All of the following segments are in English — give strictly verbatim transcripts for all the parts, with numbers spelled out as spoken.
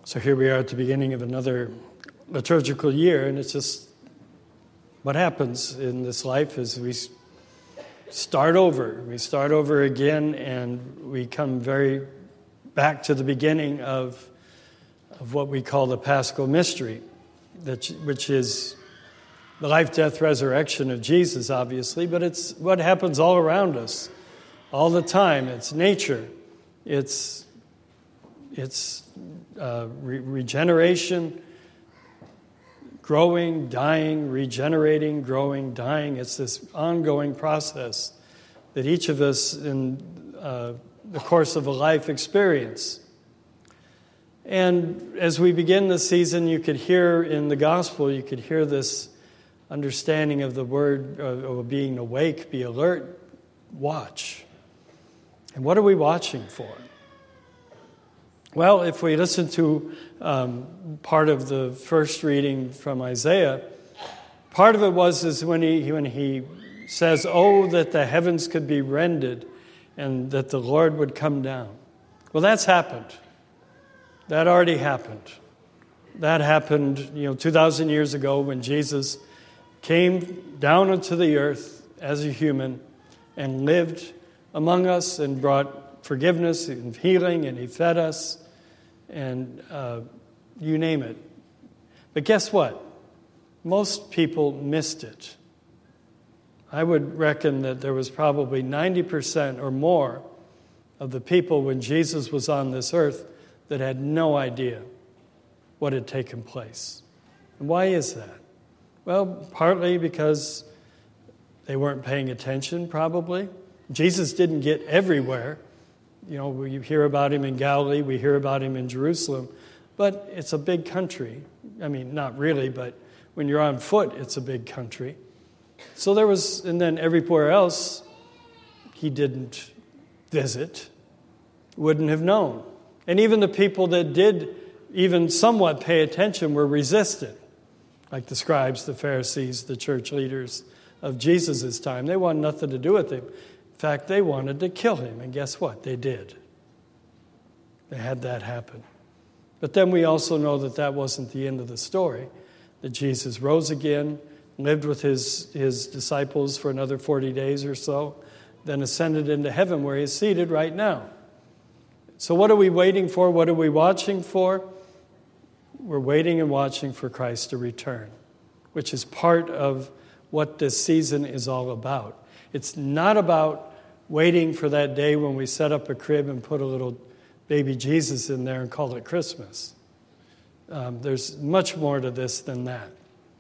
So here we are at the beginning of another liturgical year, and it's just what happens in this life is we start over. We start over again, and we come very back to the beginning of, of what we call the Paschal Mystery, that, which is the life, death, resurrection of Jesus, obviously, but it's what happens all around us, all the time. It's nature. It's, it's uh, re- regeneration, growing, dying, regenerating, growing, dying. It's this ongoing process that each of us in uh, the course of a life experience. And as we begin this season, you could hear in the gospel, you could hear this understanding of the word of being awake, be alert, watch. And what are we watching for? Well, if we listen to um, part of the first reading from Isaiah, part of it was is when he when he says, "Oh, that the heavens could be rended, and that the Lord would come down." Well, that's happened. That already happened. That happened, you know, two thousand years ago when Jesus came down into the earth as a human and lived among us and brought forgiveness and healing, and he fed us, and uh, you name it. But guess what? Most people missed it. I would reckon that there was probably ninety percent or more of the people when Jesus was on this earth that had no idea what had taken place. And why is that? Well, partly because they weren't paying attention, probably. Jesus didn't get everywhere. You know, we hear about him in Galilee, we hear about him in Jerusalem, but it's a big country. I mean, not really, but when you're on foot, it's a big country. So there was, and then everywhere else, he didn't visit, wouldn't have known. And even the people that did even somewhat pay attention were resistant, like the scribes, the Pharisees, the church leaders of Jesus' time. They wanted nothing to do with him. In fact, they wanted to kill him, and guess what? They did. They had that happen. But then we also know that that wasn't the end of the story, that Jesus rose again, lived with his, his disciples for another forty days or so, then ascended into heaven where he's seated right now. So what are we waiting for? What are we watching for? We're waiting and watching for Christ to return, which is part of what this season is all about. It's not about waiting for that day when we set up a crib and put a little baby Jesus in there and call it Christmas. Um, there's much more to this than that.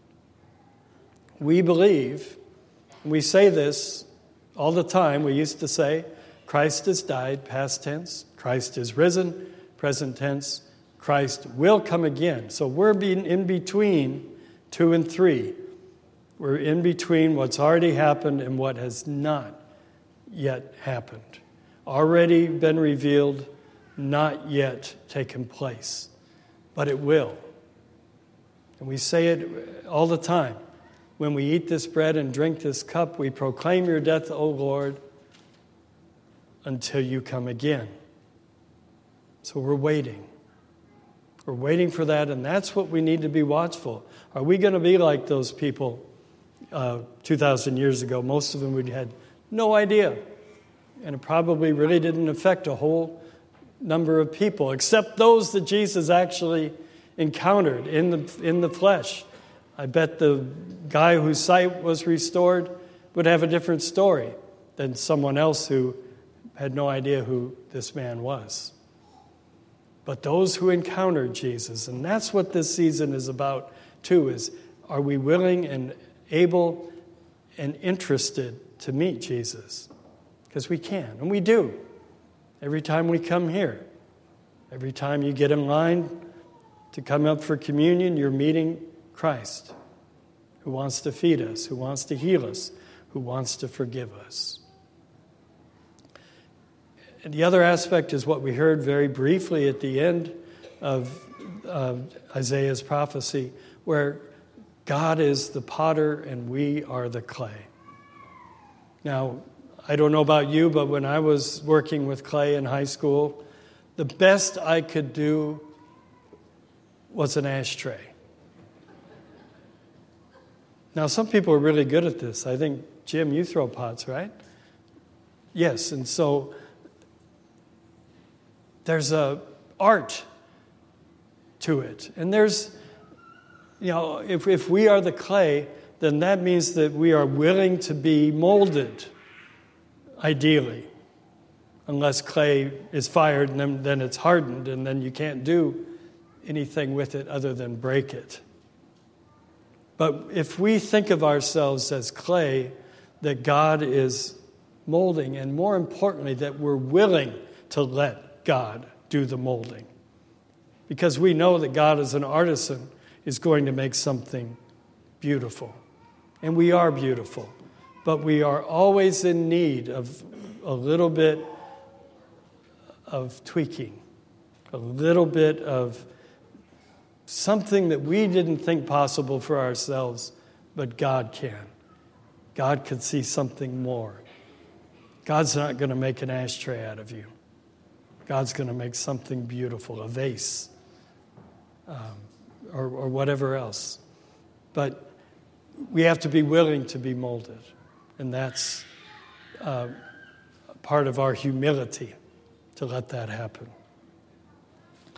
We believe, we say this all the time. We used to say, Christ has died, past tense. Christ is risen, present tense. Christ will come again. So we're being in between two and three. We're in between what's already happened and what has not yet happened. Already been revealed, not yet taken place. But it will. And we say it all the time. When we eat this bread and drink this cup, we proclaim your death, O Lord, until you come again. So we're waiting. We're waiting for that, and that's what we need to be watchful. Are we going to be like those people uh, two thousand years ago? Most of them we had no idea, and it probably really didn't affect a whole number of people, except those that Jesus actually encountered in the in the flesh. I bet the guy whose sight was restored would have a different story than someone else who had no idea who this man was. But those who encountered Jesus, and that's what this season is about too, is are we willing and able and interested to meet Jesus? Because we can, and we do. Every time we come here, every time you get in line to come up for communion, you're meeting Christ, who wants to feed us, who wants to heal us, who wants to forgive us. And the other aspect is what we heard very briefly at the end of uh, Isaiah's prophecy, where God is the potter and we are the clay. Now, I don't know about you, but when I was working with clay in high school, the best I could do was an ashtray. Now, some people are really good at this. I think, Jim, you throw pots, right? Yes, and so there's a art to it. And there's, you know, if, if we are the clay, then that means that we are willing to be molded, ideally. Unless clay is fired and then, then it's hardened, and then you can't do anything with it other than break it. But if we think of ourselves as clay, that God is molding, and more importantly, that we're willing to let God do the molding. Because we know that God, as an artisan, is going to make something beautiful. And we are beautiful. But we are always in need of a little bit of tweaking, a little bit of something that we didn't think possible for ourselves, but God can. God can see something more. God's not going to make an ashtray out of you. God's going to make something beautiful, a vase, um, or, or whatever else. But we have to be willing to be molded, and that's uh, part of our humility to let that happen.